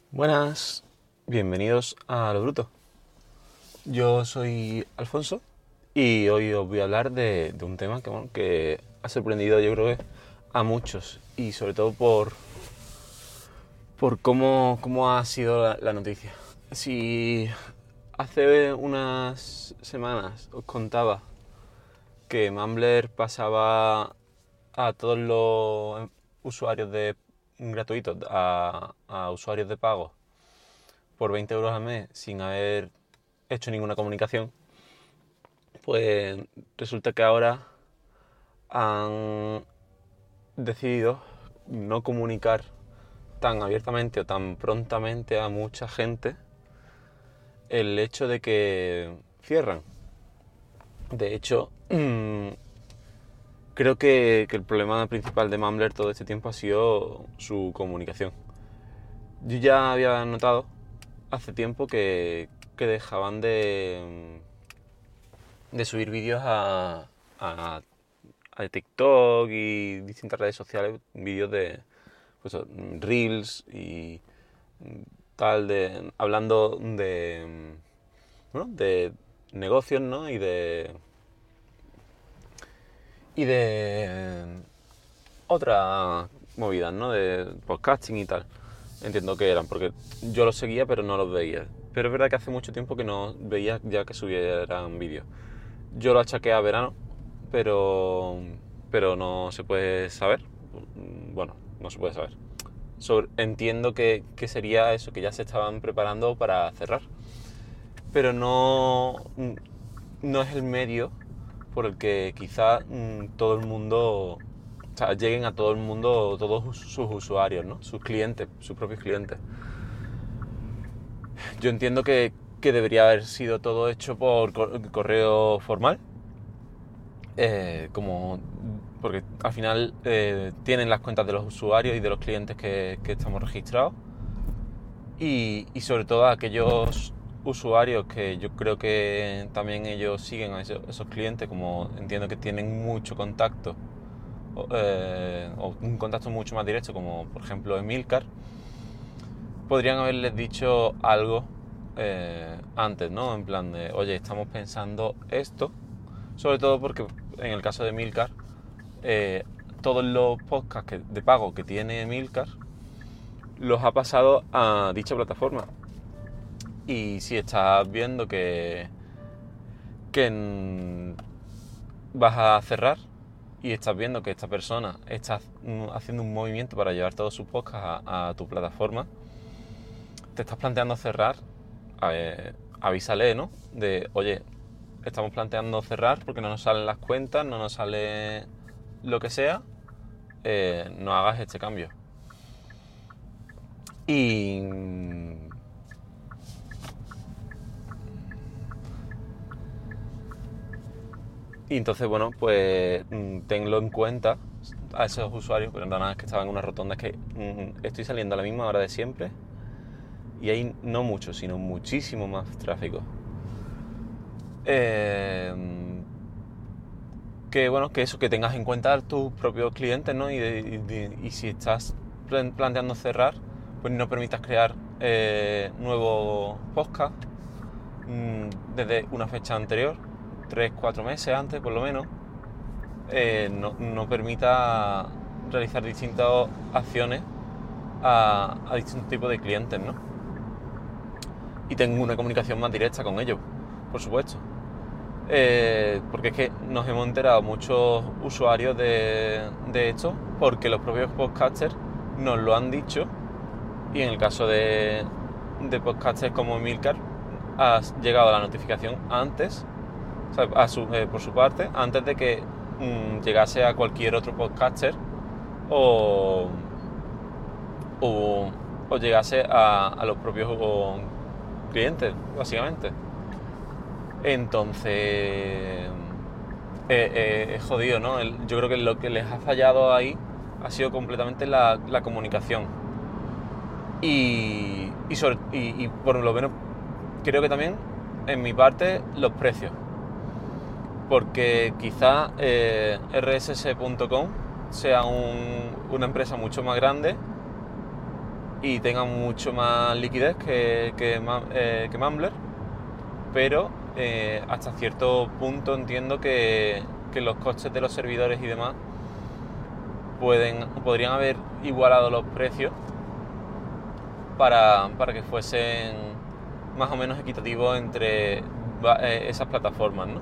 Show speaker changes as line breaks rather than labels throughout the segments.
Buenas, bienvenidos a Lo Bruto. Yo soy Alfonso y hoy os voy a hablar de un tema que ha sorprendido, yo creo que a muchos, y sobre todo por cómo ha sido la noticia. Si hace unas semanas os contaba que Mumbler pasaba a todos los usuarios gratuitos a usuarios de pago por 20 euros al mes sin haber hecho ninguna comunicación, pues resulta que ahora han decidido no comunicar tan abiertamente o tan prontamente a mucha gente el hecho de que cierran. De hecho, creo que el problema principal de Mumbler todo este tiempo ha sido su comunicación. Yo ya había notado hace tiempo que dejaban de subir vídeos a TikTok y distintas redes sociales, vídeos de pues, Reels y tal, hablando de negocios, ¿no? Y de otras movidas, ¿no? De podcasting y tal. Entiendo que eran, porque yo los seguía pero no los veía. Pero es verdad que hace mucho tiempo que no veía ya que subieran vídeos. Yo lo achaqué a verano, pero no se puede saber. Bueno, no se puede saber. Entiendo que sería eso, que ya se estaban preparando para cerrar. Pero no es el medio por el que quizá todo el mundo, o sea, lleguen a todo el mundo todos sus usuarios, ¿no? Sus clientes, sus propios clientes. Yo entiendo que debería haber sido todo hecho por correo formal, porque al final tienen las cuentas de los usuarios y de los clientes que estamos registrados, y sobre todo a aquellos usuarios que yo creo que también ellos siguen a esos clientes, como entiendo que tienen mucho contacto o un contacto mucho más directo, como por ejemplo Emilcar, podrían haberles dicho algo antes, ¿no? En plan de, oye, estamos pensando esto, sobre todo porque en el caso de Emilcar, todos los podcasts de pago que tiene Emilcar los ha pasado a dicha plataforma. Y si estás viendo que vas a cerrar y estás viendo que esta persona está haciendo un movimiento para llevar todos sus podcasts a tu plataforma, te estás planteando cerrar, avísale, ¿no? De, oye, estamos planteando cerrar porque no nos salen las cuentas, no nos sale lo que sea, no hagas este cambio. Y entonces, bueno, pues tenlo en cuenta a esos usuarios, pero nada más que estaban en una rotonda, es que estoy saliendo a la misma hora de siempre y hay no mucho, sino muchísimo más tráfico. Que eso, que tengas en cuenta tus propios clientes, ¿no? Y si estás planteando cerrar, pues no permitas crear nuevos podcasts desde una fecha anterior, 3-4 meses antes por lo menos. No permita realizar distintas acciones a distintos tipos de clientes, ¿no? Y tengo una comunicación más directa con ellos, por supuesto. Porque es que nos hemos enterado muchos usuarios de esto, porque los propios podcasters nos lo han dicho, y en el caso de podcasters como Emilcar, ha llegado la notificación antes, o sea, por su parte, antes de que llegase a cualquier otro podcaster o llegase a los propios clientes, básicamente. Entonces es jodido, ¿no? Yo creo que lo que les ha fallado ahí ha sido completamente la comunicación y por lo menos creo que también en mi parte los precios, porque quizá rss.com sea una empresa mucho más grande y tengan mucho más liquidez que Mumbler, pero hasta cierto punto entiendo que los costes de los servidores y demás podrían haber igualado los precios para que fuesen más o menos equitativos entre esas plataformas, ¿no?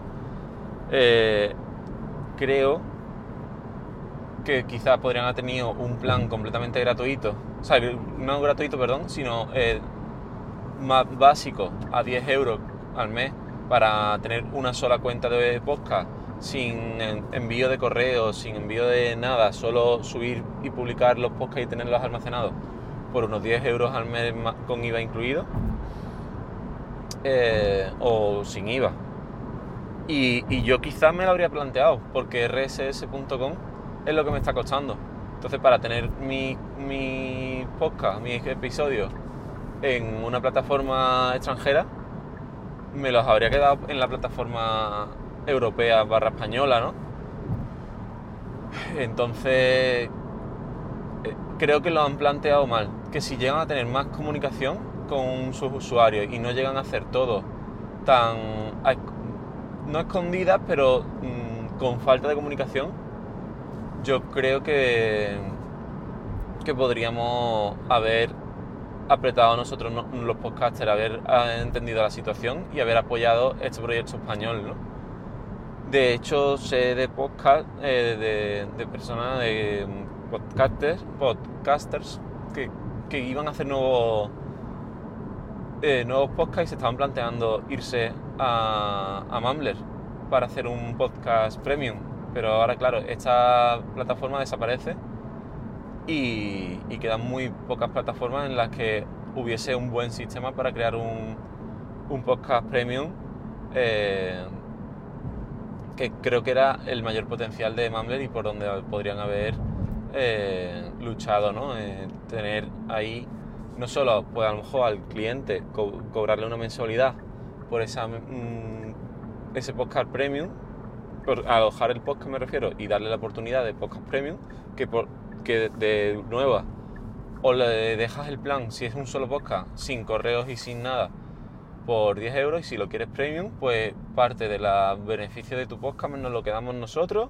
Creo que quizás podrían haber tenido un plan completamente gratuito, o sea, no gratuito, perdón, sino más básico, a 10 euros al mes, para tener una sola cuenta de podcast, sin envío de correo, sin envío de nada, solo subir y publicar los podcasts y tenerlos almacenados por unos 10 euros al mes con IVA incluido, o sin IVA. Y yo quizás me lo habría planteado, porque rss.com es lo que me está costando. Entonces, para tener mi podcast, mis episodios en una plataforma extranjera, me los habría quedado en la plataforma europea / española, ¿no? Entonces, creo que lo han planteado mal. Que si llegan a tener más comunicación con sus usuarios y no llegan a hacer todo tan... no escondidas, pero con falta de comunicación, yo creo que podríamos haber apretado nosotros los podcasters, haber entendido la situación y haber apoyado este proyecto español, ¿no? De hecho, sé de podcast, de personas, de podcasters que iban a hacer nuevos podcasts y se estaban planteando irse a Mumbler para hacer un podcast premium. Pero ahora, claro, esta plataforma desaparece y quedan muy pocas plataformas en las que hubiese un buen sistema para crear un podcast premium, que creo que era el mayor potencial de Mumbler y por donde podrían haber luchado, ¿no? Tener ahí no solo, pues a lo mejor al cliente cobrarle una mensualidad por ese podcast premium, por alojar el podcast me refiero, y darle la oportunidad de podcast premium, que de nueva o le dejas el plan, si es un solo podcast, sin correos y sin nada, por 10 euros, y si lo quieres premium, pues parte de los beneficios de tu podcast nos lo quedamos nosotros,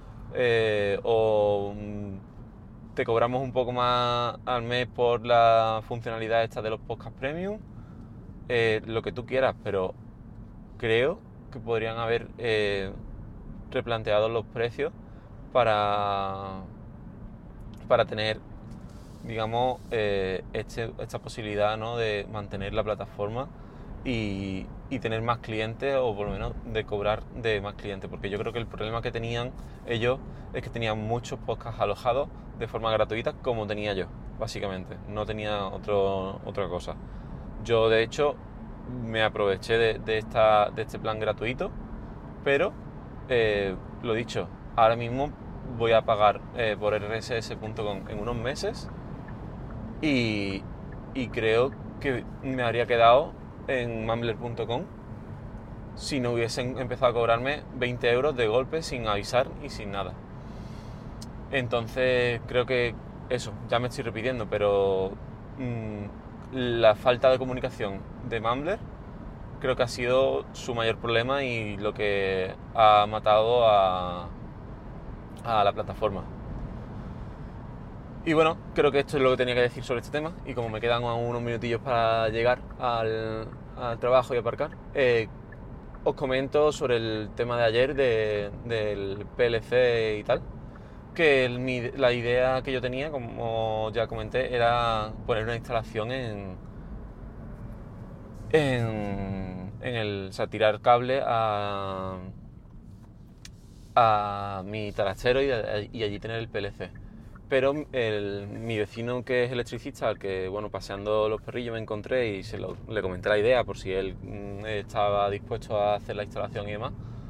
o te cobramos un poco más al mes por la funcionalidad esta de los podcasts premium, lo que tú quieras, pero creo que podrían haber replanteado los precios para tener, digamos, esta posibilidad, ¿no?, de mantener la plataforma y tener más clientes, o por lo menos de cobrar de más clientes, porque yo creo que el problema que tenían ellos es que tenían muchos podcasts alojados de forma gratuita, como tenía yo, básicamente, no tenía otra cosa. Yo, de hecho, me aproveché de este plan gratuito, pero lo dicho, ahora mismo voy a pagar por rss.com en unos meses y creo que me habría quedado en mumbler.com si no hubiesen empezado a cobrarme 20 euros de golpe sin avisar y sin nada. Entonces creo que eso, ya me estoy repitiendo, pero la falta de comunicación de Mumbler creo que ha sido su mayor problema y lo que ha matado a la plataforma. Y bueno, creo que esto es lo que tenía que decir sobre este tema, y como me quedan unos minutillos para llegar al trabajo y aparcar, os comento sobre el tema de ayer del PLC y tal, que la idea que yo tenía, como ya comenté, era poner una instalación o sea, tirar cable a mi trastero y allí tener el PLC. Pero mi vecino, que es electricista, al que, bueno, paseando los perrillos me encontré y le comenté la idea por si él estaba dispuesto a hacer la instalación y demás,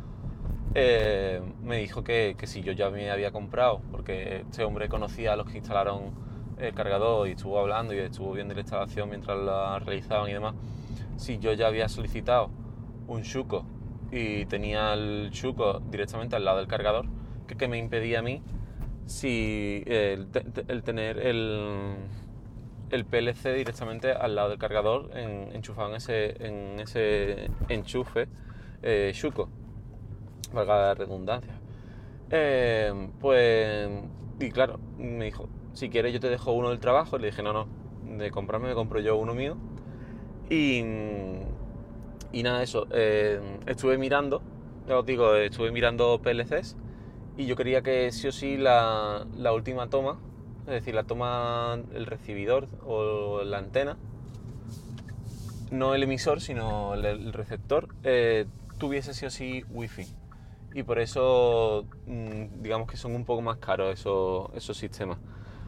me dijo que si yo ya me había comprado, porque este hombre conocía a los que instalaron el cargador y estuvo hablando y estuvo viendo la instalación mientras la realizaban y demás, si yo ya había solicitado un Shuko y tenía el Shuko directamente al lado del cargador, que me impedía a mí si el tener el PLC directamente al lado del cargador, enchufado en ese enchufe Shuko, valga la redundancia. Pues, y claro, me dijo, si quieres yo te dejo uno del trabajo. Le dije, no, de comprarme me compro yo uno mío. Y nada, eso, estuve mirando, ya os digo, estuve mirando PLCs y yo quería que sí o sí la última toma, es decir, la toma, el recibidor o la antena, no el emisor, sino el receptor, tuviese sí o sí wifi. Y por eso, digamos que son un poco más caros esos sistemas.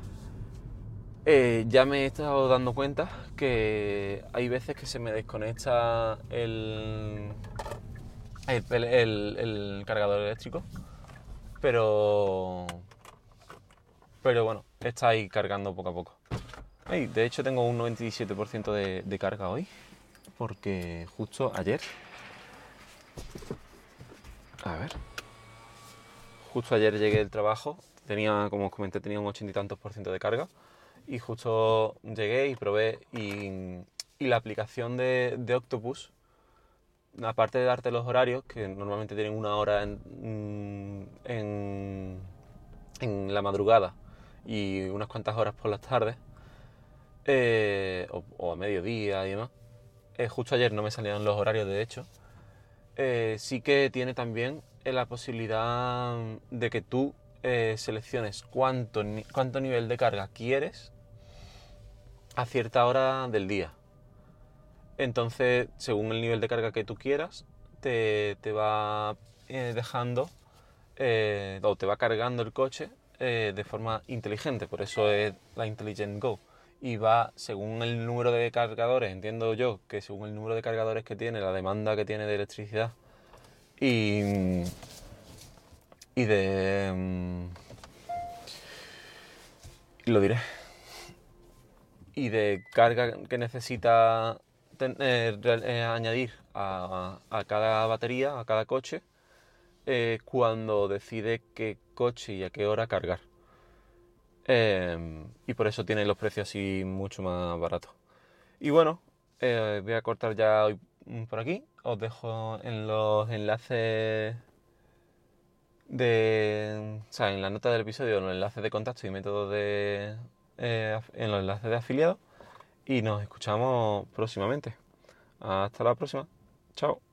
Ya me he estado dando cuenta que hay veces que se me desconecta el cargador eléctrico, pero bueno, está ahí cargando poco a poco. De hecho tengo un 97% de carga hoy, porque justo ayer, llegué del trabajo, como os comenté, tenía un 80 y tantos por ciento de carga, y justo llegué y probé, y la aplicación de Octopus, aparte de darte los horarios, que normalmente tienen una hora en la madrugada y unas cuantas horas por las tardes, o a mediodía y demás. Justo ayer no me salían los horarios, de hecho. Sí que tiene también la posibilidad de que tú selecciones cuánto nivel de carga quieres a cierta hora del día. Entonces, según el nivel de carga que tú quieras, te va dejando o te va cargando el coche de forma inteligente. Por eso es la Intelligent Go. Y va según el número de cargadores, entiendo yo que según el número de cargadores que tiene, la demanda que tiene de electricidad y de... lo diré. Y de carga que necesita añadir a cada batería, a cada coche, cuando decide qué coche y a qué hora cargar. Y por eso tiene los precios así mucho más baratos. Y bueno, voy a cortar ya hoy por aquí. Os dejo en los enlaces en la nota del episodio, en los enlaces de contacto y métodos en los enlaces de afiliados. Y nos escuchamos próximamente. Hasta la próxima. Chao.